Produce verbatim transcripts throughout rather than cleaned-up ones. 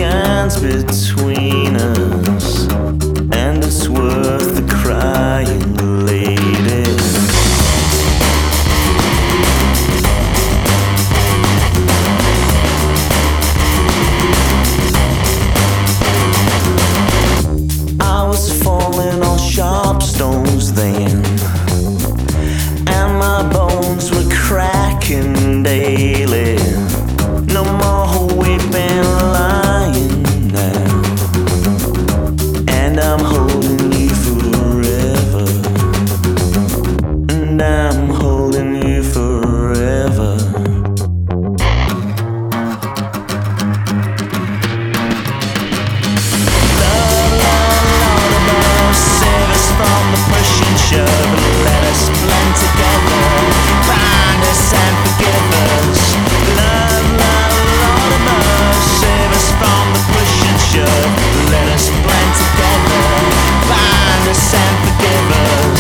stands between us, and it's worth the crying, lady. I was falling on sharp stones then, and my bones were cracking daily. No more weeping, lying now, and I'm holding you forever, and I'm holding you forever. Love, love, Lord above, save us from the push and shove, and let us blend together, bind us and forgive us. Love, love, Lord above, save us from the push and shove, let us blend together, bind us and forgive us.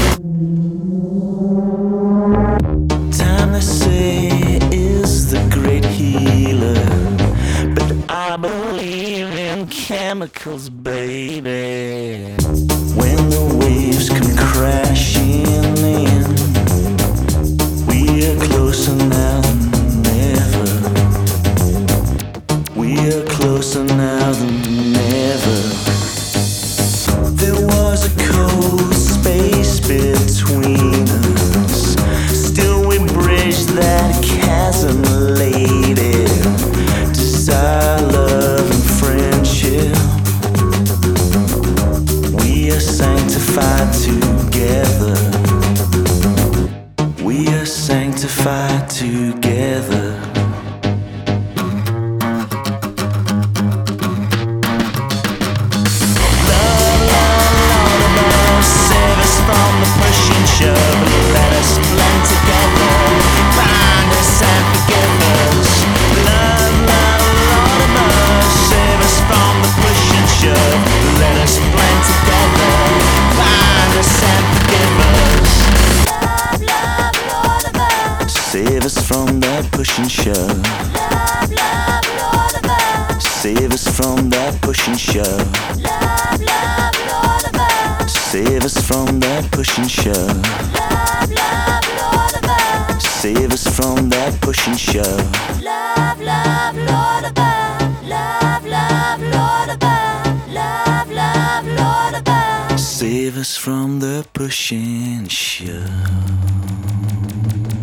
Time, they say, is the great healer, but I believe in chemicals, baby. When the waves come crashing in, we are closer now than ever. We are closer now than ever. There was a cold space between us, still we bridged that chasm, lady. Desire, love, and friendship, we are sanctified together. We are sanctified together. Love, love, Lord above, save us from the push and shove, let us blend together, bind us and forgive us. Love, love, Lord above, save us from the push and shove, let us blend together, bind us and forgive us. Love, love, Lord above. Save us from that push and shove. Love, love, Lord above. Save us from that push and shove. Love, love, Lord above. Save us from that push and shove. Love, love, Lord above. Save us from that push and shove. Love, love, Lord above. Love, love, Lord above. Love, love, Lord above. Save us from the push and shove.